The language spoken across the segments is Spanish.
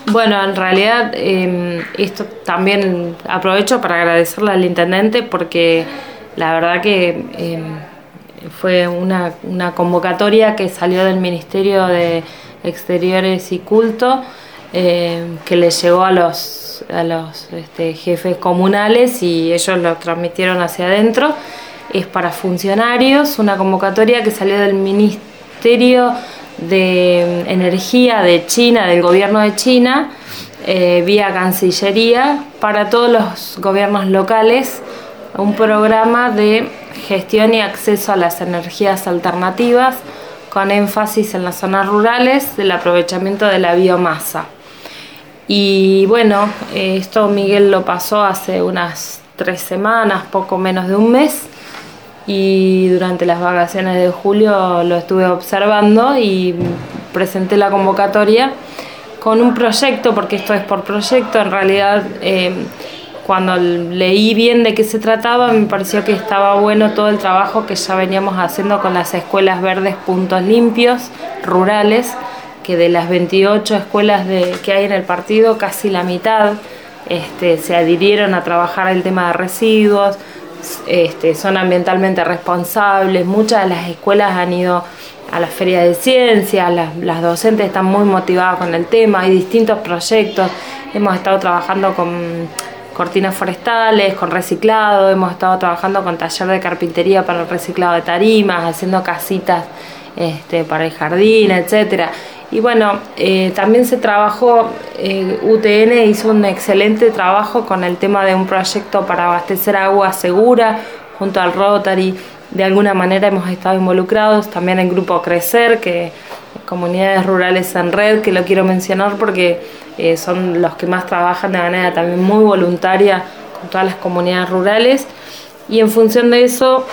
Bueno, en realidad esto también aprovecho para agradecerle al intendente porque la verdad que fue una convocatoria que salió del Ministerio de Exteriores y Culto, que le llegó a los jefes comunales y ellos lo transmitieron hacia adentro. Es para funcionarios, una convocatoria que salió del Ministerio de Energía de China, del gobierno de China, vía Cancillería, para todos los gobiernos locales, un programa de gestión y acceso a las energías alternativas, con énfasis en las zonas rurales, del aprovechamiento de la biomasa. Y bueno, esto Miguel lo pasó hace unas 3 semanas, poco menos de un mes, y durante las vacaciones de julio lo estuve observando y presenté la convocatoria con un proyecto, porque esto es por proyecto. En realidad, cuando leí bien de qué se trataba, me pareció que estaba bueno todo el trabajo que ya veníamos haciendo con las escuelas verdes puntos limpios rurales, que de las 28 escuelas que hay en el partido, casi la mitad se adhirieron a trabajar el tema de residuos, son ambientalmente responsables. Muchas de las escuelas han ido a las ferias de ciencia, las docentes están muy motivadas con el tema, hay distintos proyectos, hemos estado trabajando con cortinas forestales, con reciclado, hemos estado trabajando con taller de carpintería para el reciclado de tarimas, haciendo casitas para el jardín, etcétera. Y bueno, también se trabajó, UTN hizo un excelente trabajo con el tema de un proyecto para abastecer agua segura junto al Rotary. De alguna manera hemos estado involucrados, también el grupo Crecer, que Comunidades Rurales en Red, que lo quiero mencionar porque son los que más trabajan de manera también muy voluntaria con todas las comunidades rurales. Y en función de eso,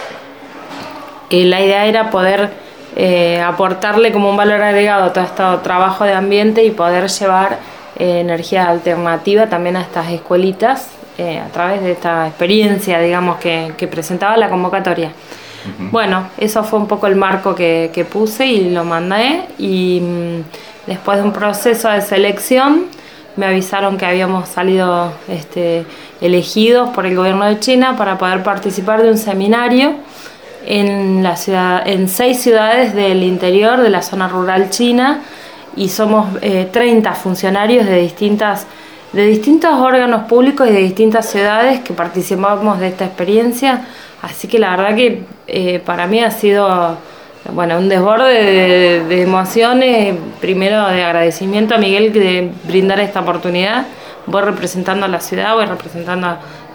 la idea era poder aportarle como un valor agregado a todo este trabajo de ambiente y poder llevar energía alternativa también a estas escuelitas a través de esta experiencia, digamos, que presentaba la convocatoria. Uh-huh. Bueno, eso fue un poco el marco que puse y lo mandé, y después de un proceso de selección me avisaron que habíamos salido elegidos por el gobierno de China para poder participar de un seminario en 6 ciudades del interior de la zona rural china, y somos 30 funcionarios de distintos órganos públicos y de distintas ciudades que participamos de esta experiencia. Así que la verdad que para mí ha sido un desborde de emociones, primero de agradecimiento a Miguel de brindar esta oportunidad. Voy representando a la ciudad, voy representando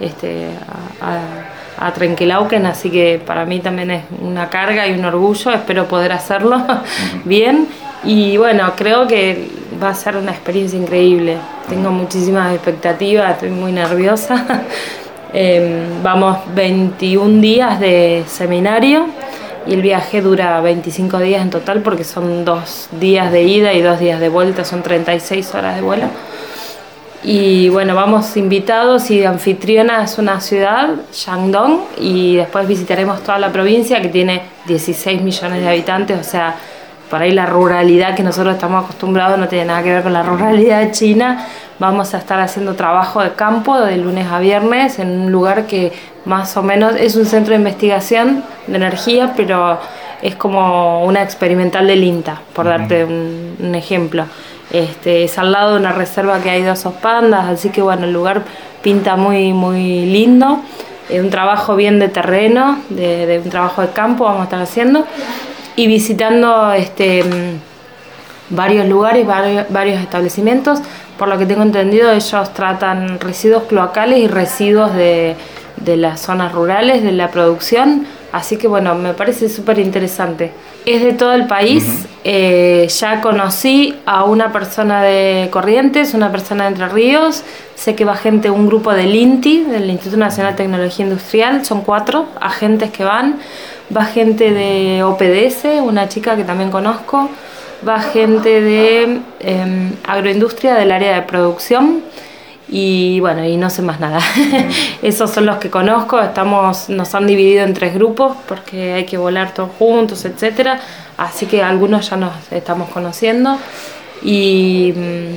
a Trenquelauquen, así que para mí también es una carga y un orgullo, espero poder hacerlo bien, y bueno, creo que va a ser una experiencia increíble, tengo muchísimas expectativas, estoy muy nerviosa. Vamos 21 días de seminario y el viaje dura 25 días en total, porque son 2 días de ida y 2 días de vuelta, son 36 horas de vuelo. Y bueno, vamos invitados, y anfitriona es una ciudad, Shandong, y después visitaremos toda la provincia, que tiene 16 millones de habitantes, o sea, por ahí la ruralidad que nosotros estamos acostumbrados no tiene nada que ver con la ruralidad china. Vamos a estar haciendo trabajo de campo de lunes a viernes en un lugar que más o menos es un centro de investigación de energía, pero es como una experimental del INTA, por darte un ejemplo. Es al lado de una reserva que hay de osos pandas, así que bueno, el lugar pinta muy, muy lindo. Un trabajo bien de terreno, de un trabajo de campo vamos a estar haciendo, y visitando varios lugares, varios establecimientos. Por lo que tengo entendido, ellos tratan residuos cloacales y residuos de las zonas rurales, de la producción, así que bueno, me parece súper interesante. Es de todo el país. Ya conocí a una persona de Corrientes, una persona de Entre Ríos, sé que va gente, un grupo del INTI, del Instituto Nacional de Tecnología Industrial, son 4 agentes que va gente de OPDS, una chica que también conozco, va gente de agroindustria del área de producción, y bueno, y no sé más nada. Esos son los que conozco. Nos han dividido en 3 grupos porque hay que volar todos juntos, etcétera, así que algunos ya nos estamos conociendo. Y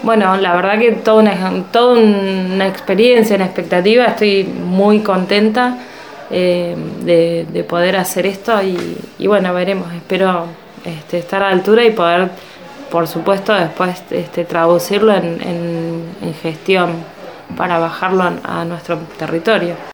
Bueno, la verdad que toda una experiencia, una expectativa, estoy muy contenta de poder hacer esto y bueno, veremos, espero estar a la altura y poder, por supuesto, después traducirlo en gestión para bajarlo a nuestro territorio.